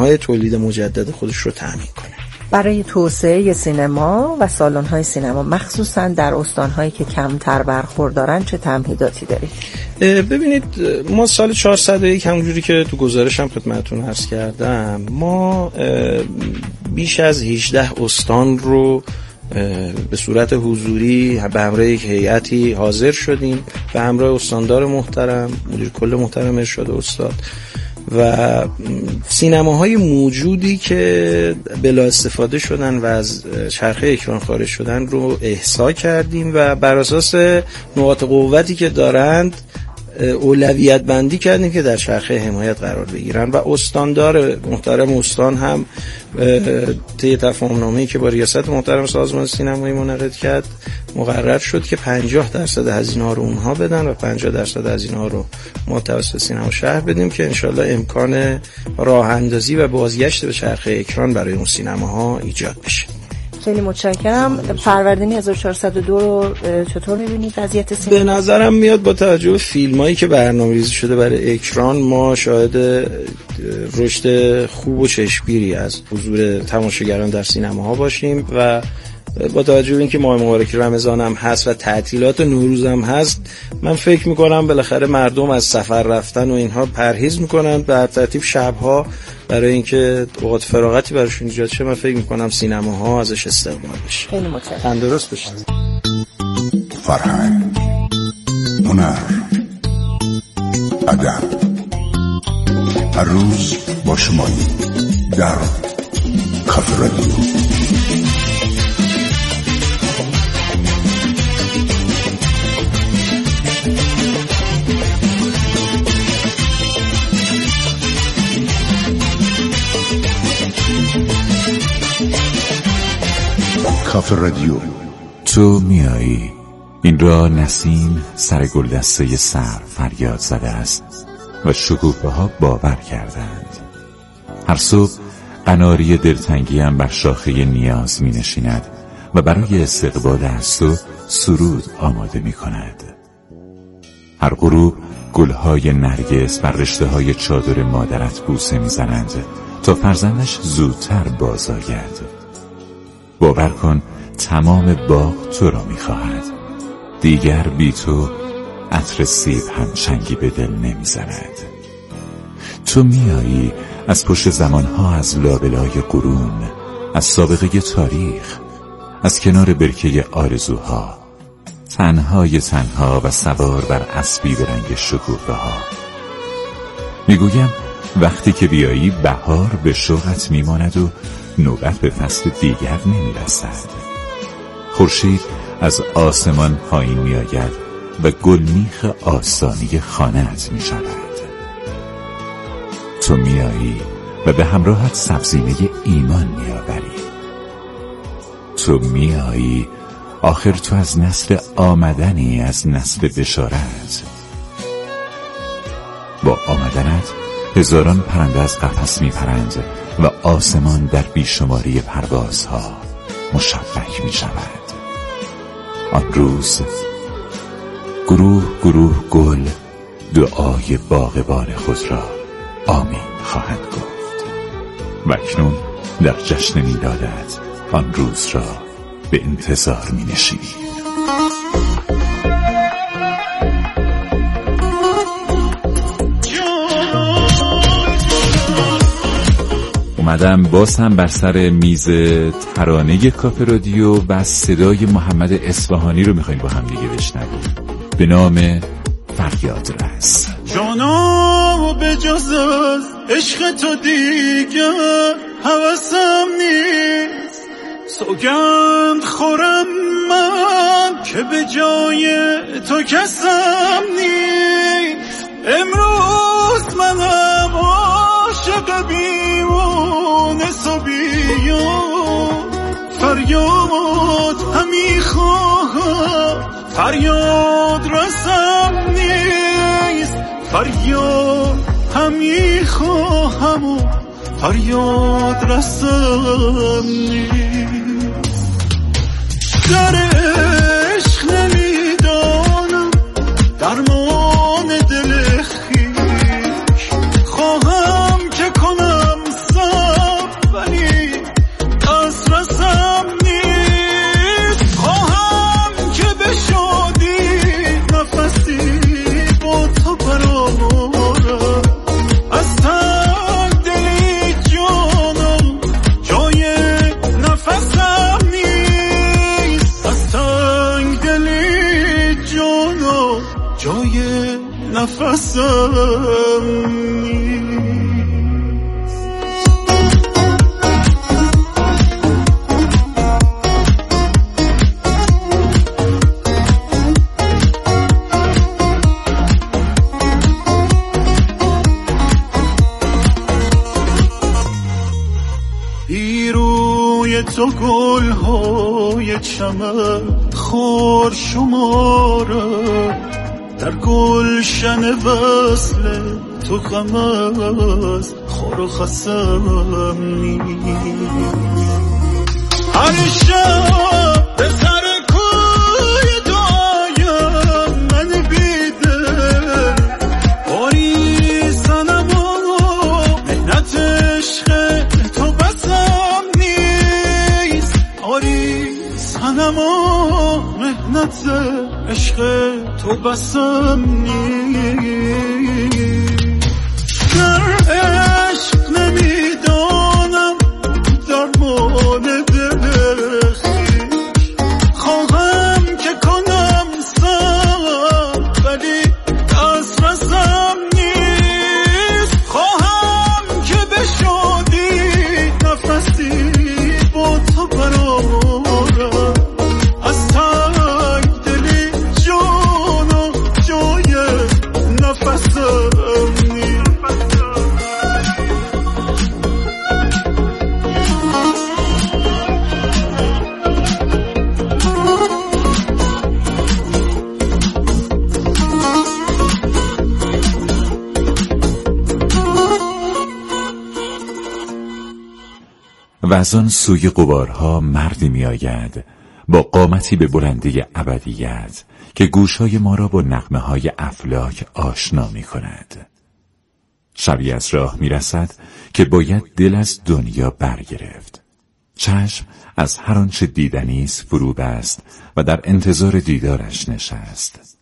توانایی‌های تولید مجدد خودش رو تامین کنه. برای توسعه سینما و سالن‌های سینما مخصوصاً در استان‌هایی که کمتر برخوردارن چه تمهیداتی دارید؟ ببینید ما سال 401 همونجوری که تو گزارشم خدمتتون عرض کردم، ما بیش از 18 استان رو به صورت حضوری به همراه یک هیئتی حاضر شدیم، به همراه استاندار محترم، مدیر کل محترم ارشاد استاد و سینماهای موجودی که بلا استفاده شدن و از چرخه اکران خارج شدن رو احصا کردیم و بر اساس نقاط قوتی که دارند اولویت بندی کردیم که در چرخه حمایت قرار بگیرن و استاندار محترم استان هم طی تفاهم‌نامه‌ای که با ریاست محترم سازمان سینمایی منعقد کرد مقرر شد که 50% هزینه‌ها رو اونها بدن و 50% هزینه‌ها رو ما توسط سینما شهر بدیم که انشالله امکان راه اندازی و بازگشت به چرخه اکران برای اون سینماها ایجاد بشه. خیلی متشکرم. فروردین 1402 رو چطور می‌بینید وضعیت سینما؟ به نظرم میاد با توجه به فیلمایی که برنامه‌ریزی شده برای اکران ما شاهد رشد خوب و چشمگیری از حضور تماشاگران در سینماها باشیم و با توجه به اینکه ماه مبارک رمضان هم هست و تعطیلات نوروز هم هست، من فکر میکنم بالاخره مردم از سفر رفتن و اینها پرهیز میکنن، به ترتیب شبها برای اینکه اوقات فراغتی براشون ایجاد شه، من فکر میکنم سینماها ازش استقبال بشه. خیلی متشکرم. تندرست باشید. فرهنگ، هنر، ادب، هر روز با شمایی در کافه رادیو. کافه رادیو. تو میایی. این را نسیم سر گلدسته سر فریاد زده است و شکوفه‌ها باور کردند. هر صبح قناری دلتنگیم بر شاخه نیاز می نشیند و برای استقبال از تو سرود آماده می کند. هر غروب گلهای نرگس بر رشته‌های چادر مادرت بوسه می زنند تا فرزندش زودتر باز آید. باور کن تمام باغ تو را می‌خواهد. دیگر بی تو عطر سیب هم چنگی به دل نمی‌زند. تو میایی از پشت زمانها، از لابلای قرون، از سابقه تاریخ، از کنار برکه آرزوها، تنها و سوار بر اسبی به رنگ شکوفه‌ها. میگویم وقتی که بیایی بهار به شوقت میماند و نوبت به فصل دیگر نمیرسد. خورشید از آسمان پایین میآید و گلمیخ آستانه خانه‌ات میشود. تو میایی و به همراهت سبزینه ایمان میآوری. تو میایی، آخر تو از نسل آمدنی، از نسل بشارت. با آمدنت هزاران پرنده از قفس میپرند و آسمان در بیشماری پروازها مشبک می شود. آن روز گروه گروه گل دعای باغبان خود را آمین خواهند گفت و اکنون در جشن میلادت آن روز را به انتظار می نشینی. اومدم باز هم بر سر میز ترانه کافه رادیو و صدای محمد اصفهانی رو میخواییم با هم دیگه بشنویم به نام فریاد رس. جانا به جز از عشق تو دیگه هوسم نیست، سوگند خورم من که به جای تو کسم نیست. امروز منم عاشق بیمونه صبیان، فریاد همی خواهم فریاد رسم نیست، فریاد همی خواهم و فریاد رسم نیست. در عشق نمیدانم درمان دل خیش، خواهم که کنم روی تو گل‌های چمن خار شماره، در گلشن وصل تو غم از خار و خسم نیست. هر شب به سر کوی دعایم من بیدل باری سنم و مهنت عشق تو بسم نیست. آری سنم و مهنت عشق تو بسم نیست. در عشق نمیدانم درمان دل خویش، خواهم که کنم سر ولی دسترسم نیست. خواهم که بشادی نفسی با تو برارم، از تنگ دلی جان و جای نفسم نیست. و از آن سوی غبارها مردی می آید با قامتی به بلندی ابدیت که گوشهای ما را با نغمه های افلاک آشنا می کند. شبی از راه می رسد که باید دل از دنیا برگرفت. چشم از هر آنچه دیدنی است فرو بست و در انتظار دیدارش نشست.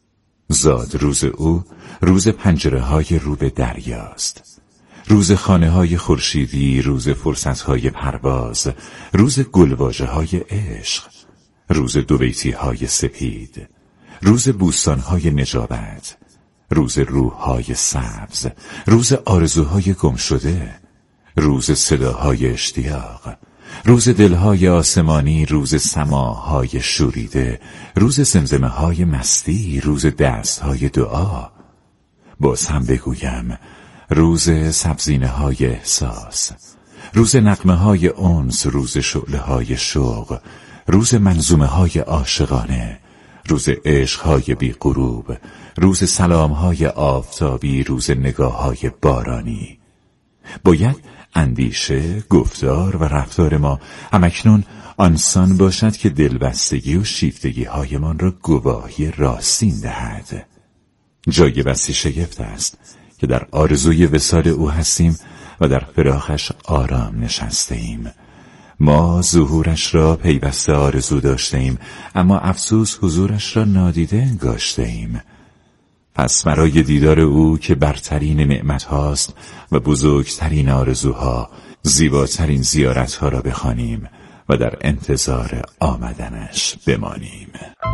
زاد روز او روز پنجره های رو به دریاست، روز خانه های خورشیدی، روز فرصت های پرواز، روز گلواژه های عشق، روز دوبیتی های سپید، روز بوستان های نجابت، روز روح های سبز، روز آرزوهای گم شده، روز صداهای اشتیاق، روز دلهای آسمانی، روز سماهای شوریده، روز زمزمه های مستی، روز دستهای دعا. باز هم بگویم روز سبزینه های احساس، روز نغمه های انس، روز شعله های شوق، روز منظومه های عاشقانه، روز عشق های بی غروب، روز سلام های آفتابی، روز نگاه های بارانی. باید اندیشه، گفتار و رفتار ما همکنون آنسان باشد که دلبستگی و شیفتگی هایمان را گواهی راستین دهد. جای بسی شگفت است که در آرزوی وصال او هستیم و در فراخش آرام نشسته ایم. ما ظهورش را پیوسته آرزو داشته ایم، اما افسوس حضورش را نادیده انگاشته ایم. پس برای دیدار او که برترین نعمت هاست و بزرگترین آرزوها، زیباترین زیارتها را بخوانیم و در انتظار آمدنش بمانیم.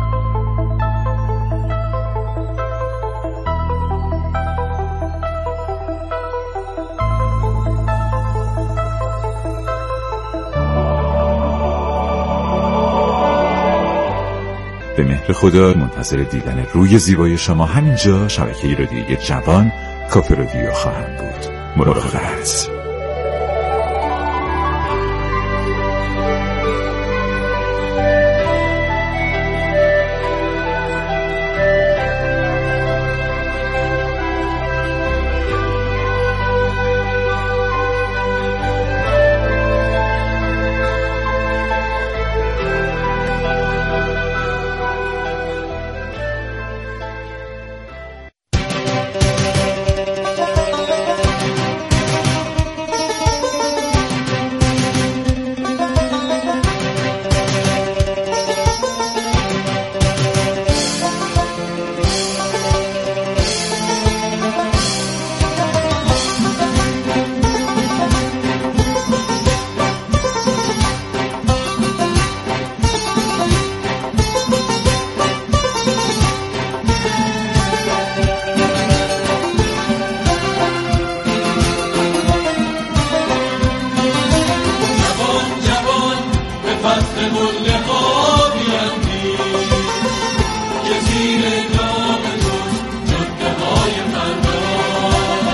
به مهر خدا منتظر دیدن روی زیبای شما همینجا شبکه رادیویی جوان کافه رادیو خواهم بود. مراقبت.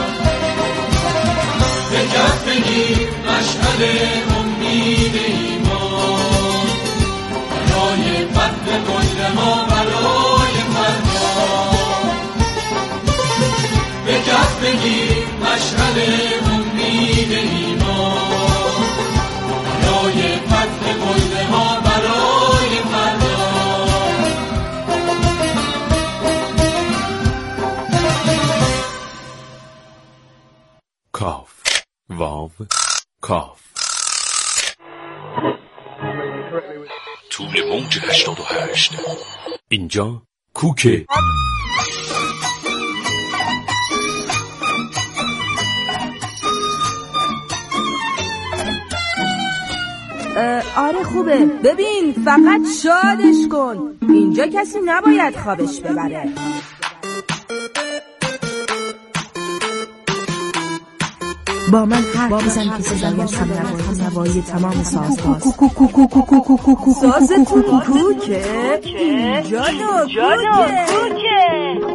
مشعل امید ایمان واو کاف. طول موج 88. اینجا کوکه. آره خوبه. ببین فقط شادش کن، اینجا کسی نباید خوابش ببره. با من حرف بزن که صدایش هم نوایی تمام ساز باز. سازتون کوکه؟ اینجا کوکه.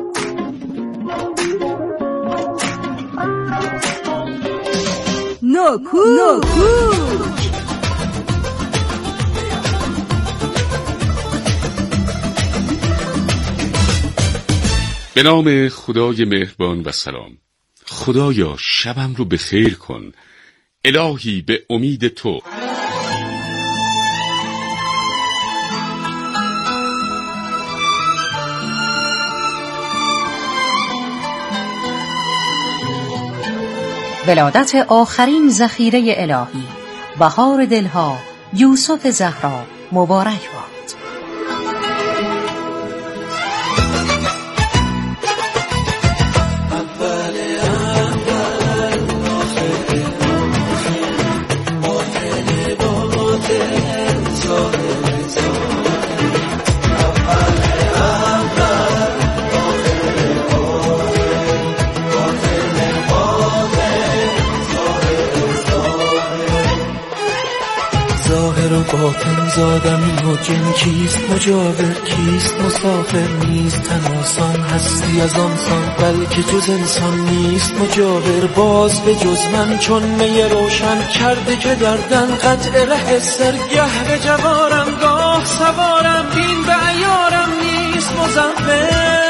نوکوک. به نام خدای مهربان و سلام. خدایا شبم رو به خیر کن، الهی به امید تو. ولادت آخرین ذخیره الهی، بهار دلها، یوسف زهرا مبارک باد. ظاهر و باطن زادم این حکم کیست مجاور کیست مسافر نیست تناسان هستی از آنسان بلکه جز انسان نیست مجاور باز به جز من چون می روشن کرده که دردن قطع ره سرگه به جوارم گاه سوارم بین به عیارم نیست مزمر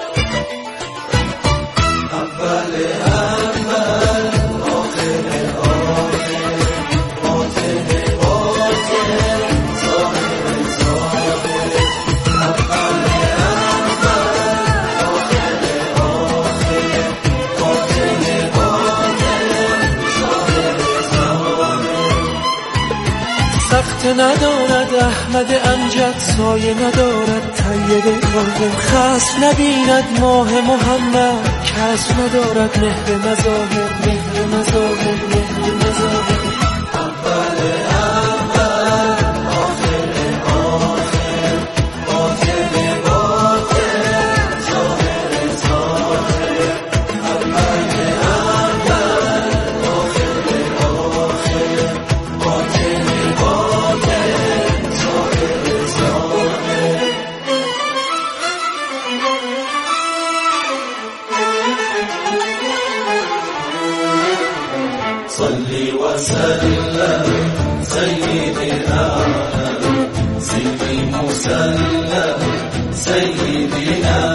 سخت ندارد احمد امجد سایه ندارد طیب راغب خصم نبیند ماه محمد کس ندارد مهر مظاهر مهر مظاهر مهر مظاهر اول اول آخر آخر باطن باطن ظاهر ظاهر اول اول آخر آخر باطن صلي وسلم سيدنا سيدي مسلم سيدنا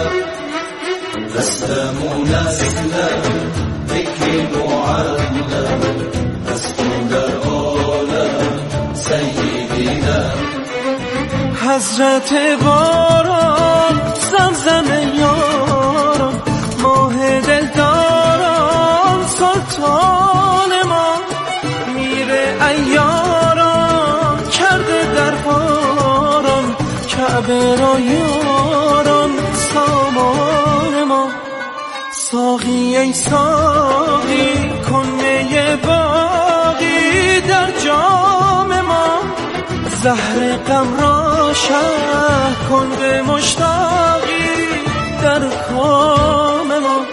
تسلم نسلم ذكر معلم تسلم در عالم سيدنا حضرت باران زمزم یاران ماه دلداران سلطان ما میره ایاران کرده در باران کعبه را یاران سامان ما ساقی ای ساقی کن می باقی در جام ما زهر غم را شه کن به مشتاقی در کام ما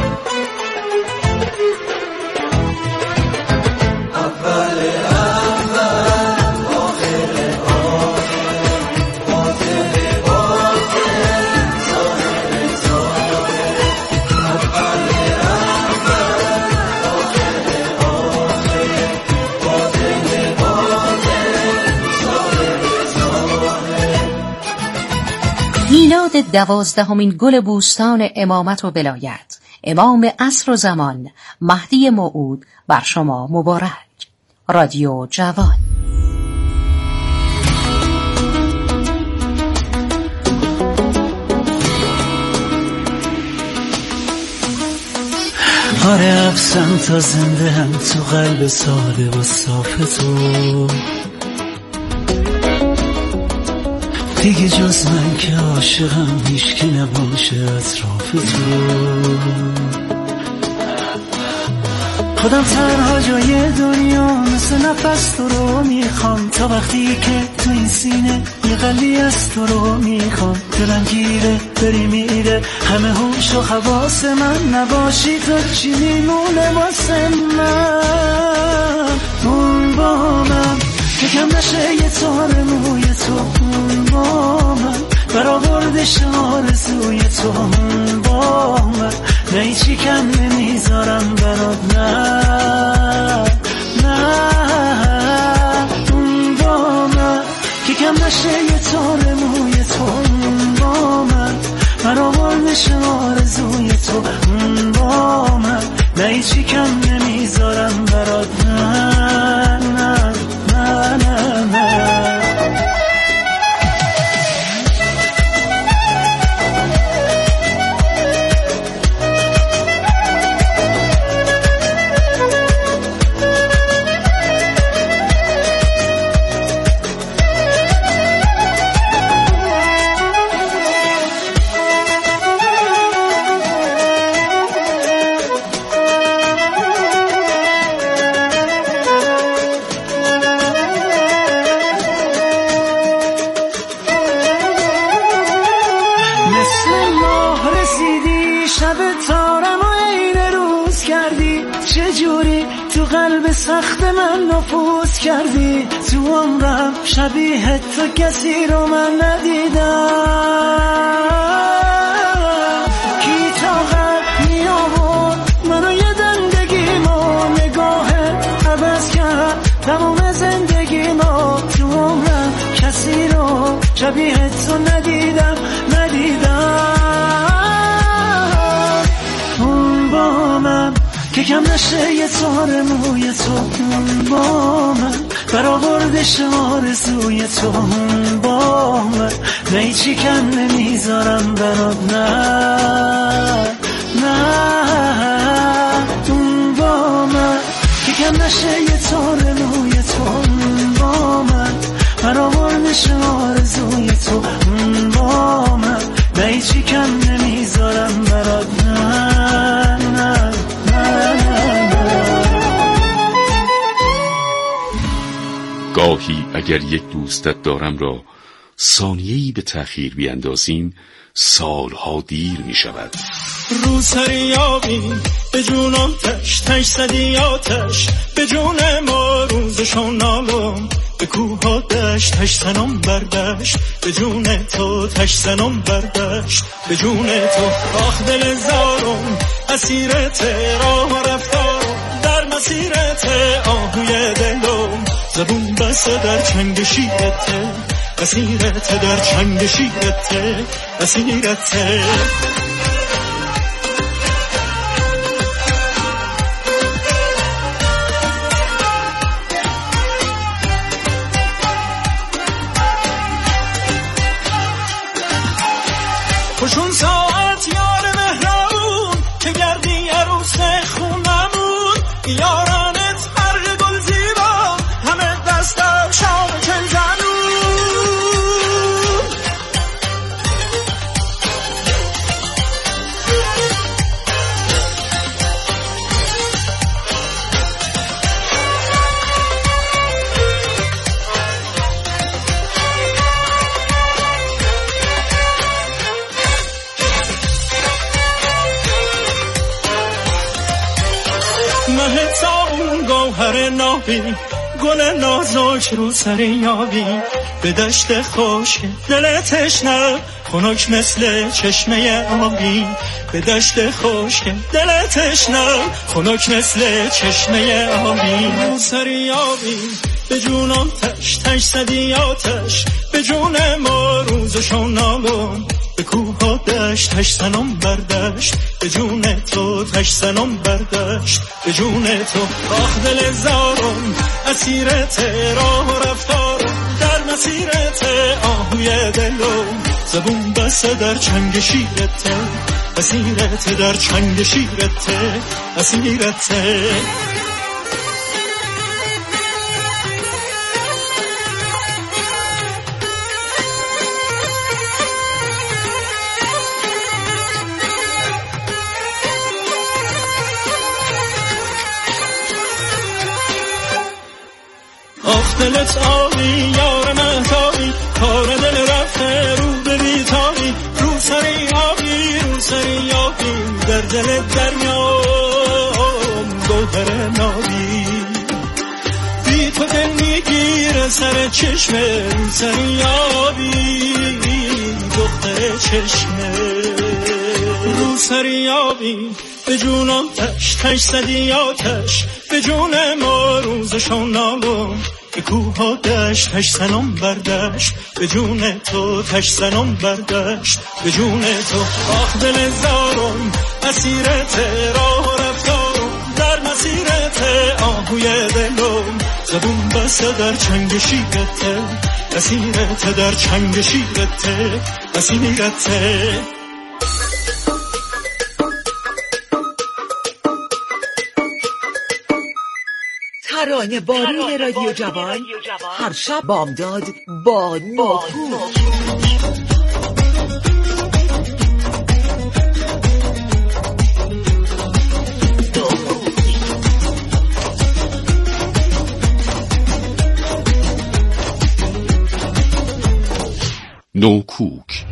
اول اول آخر آخر باطن باطن ظاهر ظاهر اول اول آخر آخر باطن باطن ظاهر ظاهر. میلاد 12مین گل بوستان امامت و ولایت، امام عصر و زمان، مهدی موعود بر شما مبارک. رادیو جوان. آره افسم تا زنده هم تو قلب ساده و صاف تو، دیگه جز من که عاشقم هیچکی نباشه اطراف تو. خودم تنها جای دنیا مثل نفس تو رو میخوام، تا وقتی که تو این سینه یه قلبی از تو رو میخوام. دلم گیره بری میره همه هوش و حواس من، نباشی تو چی میمونه واسه من؟ اون با من که کم نشه یه تار موی تو، اون با من برآوردش آرزوی تو، اون با من نه هیچی کم نمیذارم برات، نه اون با من که کم نشه یه تار موی تو، اون با من برآوردش آرزوی تو، اون با من نه هیچی کم نمیذارم برات، نه نه نه نه نه. سخت من نفوذ کردی تو عمرم، شبیه تو کسی رو من ندیدم. کی طاقت می آورد منو یه دندگیمو، نگاهت عوض کرد تمام زندگیمو. تو عمرم کسی رو شبیه تو ندیدم. اون با من که کم نشه یه تار موی تو، اون با من برآوردش آرزوی تو، اون با من نه هیچی کم نمیذارم برات، نه اون با من که کم نشه یه تار موی تو، اون با من برآوردش آرزوی تو، اون با من نه هیچی کم نمیذارم برات، نه گاهی اگر یک دوستت دارم را ثانیه‌ای به تأخیر بیندازیم سالها دیر می شود. رو سریابی به جون آتش، تش زدی آتش به جون ما، روزشون نالم به کوه ها دشت، تش زنم بردشت به جون تو، تش زنم بردشت به جون تو. آخ دل زارم اسیرت راه و رفتارم، در مسیرت آهوی دلم، زبون بسته در چنگ شیرته، اسیرت در چنگ شیرته، اسیرته. خوشون ساعت یار مهربون که گردی عروس خونمون، یارانت هر گل زیبا همه دست در شام چل زنون. مهتابون گوهر نابی، گل نازک رو سر یابی، به دشت خوش دل تشنه خنک مثل چشمه آبی، به دشت خوش دل تشنه خنک مثل چشمه آبی. رو سر یابی به جون آتش، تش زدی آتش به جون ما، روزشون نالم به کوه ها دشت، تش زنم بردشت به جون تو، تش زنم بردشت به جون تو. آخ دل زارم اسیرت راه و رفتارم، در مسیرت آهوی دلم، زبون بسته در چنگ شیرته، اسیرت در چنگ شیرت اسیرت دلت آبی یار مهتابی کار دل رفته رو به بیتابی رو سری آبی رو سری آبی در دل دریام گوهر نابی بی تو دل میگیره سر چشمه رو سری آبی دختر چشمه رو سری آبی به جون آتش تش زدی آتش به جون ما روزشان نالم به کوه ها دشت تش سنم بردشت به جون تو تش سنم بردشت به جون تو آخ دل زارم اسیرت راه و رفتارم در مسیرت آهوی دلم زبون بسته در چنگ شیرت اسیرت در چنگ شیرت اسیرت ترانه بارون رادیو جوان هر شب بامداد با نوکوک. نوکوک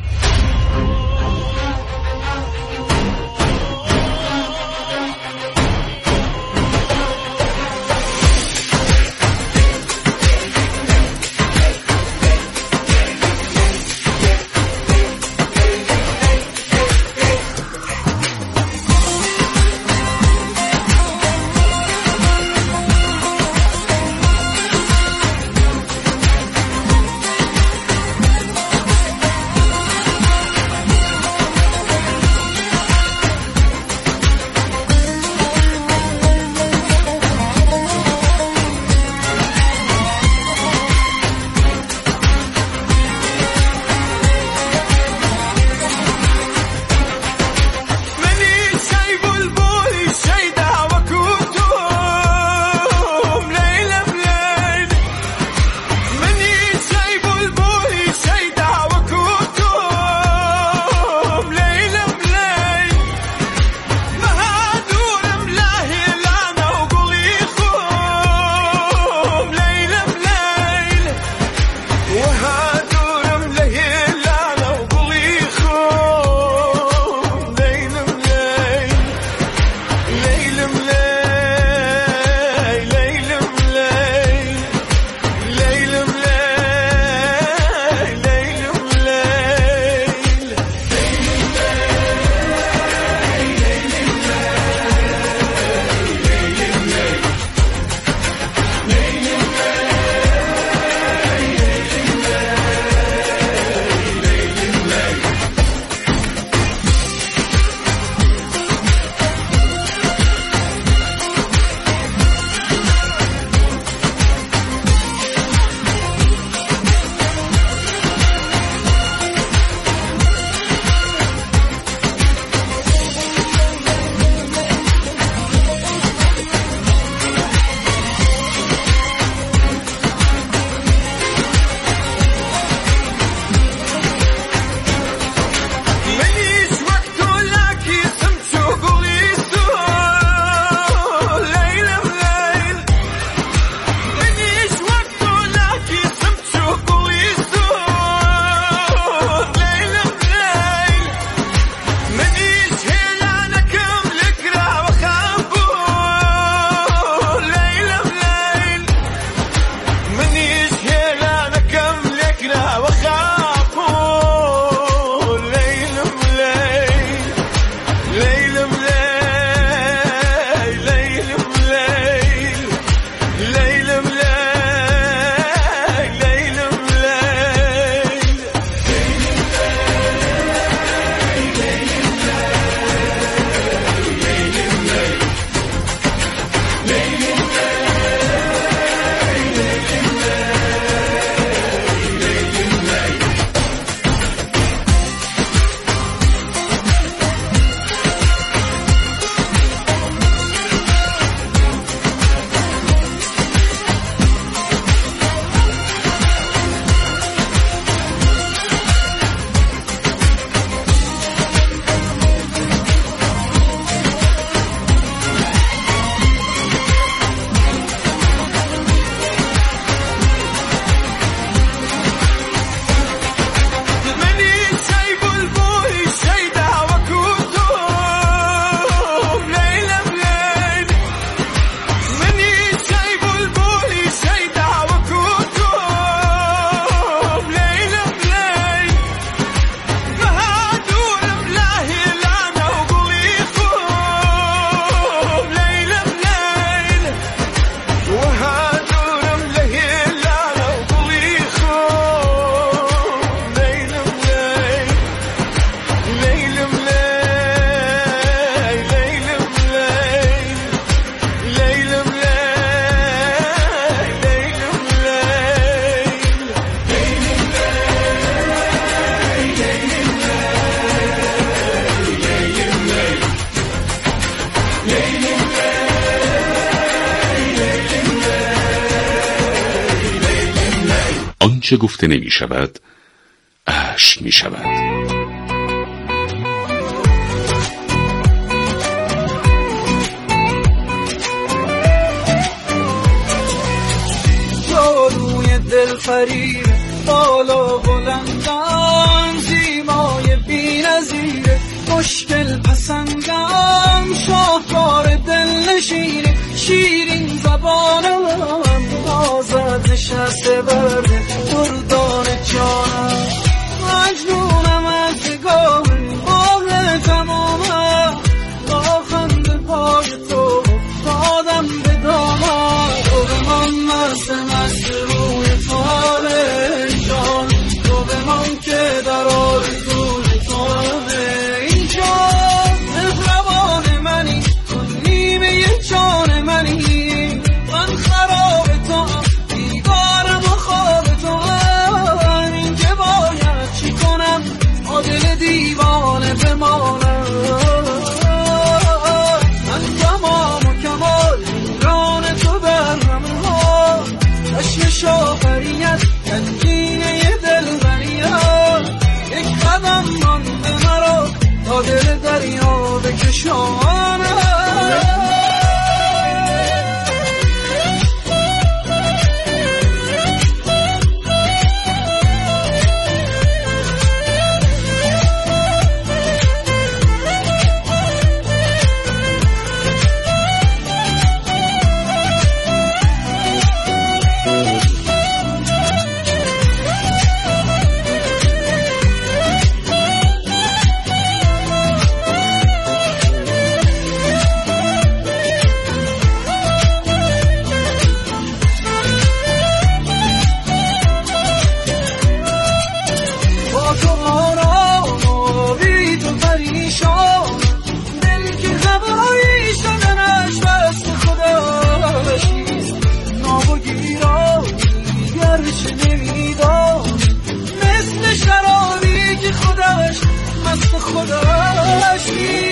آنچه گفته نمی شود اشک می شود. جادوی دل فریب بالا بلندم، زیبای بی نظیره مشکل پسندم، شاهکار دل نشینه شیرین زبانم، آزاد نشسته برده دردان جانم، مجنونم از نگاه باغ تمامم، با خنده پای تو افتادم به دامم، تو به من مست روی فاره جان، تو به من که در آرزوی توانه اینجا، مهربان منی نیمه جان منی، من خراب تو دیوارم و خواب تو اینجا، باید چی کنم با دل دیوانه بمانم، من تمام و کمال ران تو برم ها، عشق شاخریت گنجینه دلبریت، یک قدم مانده مرا تا دل دریا بکشانم. مثل شرابی که خودش مست خودش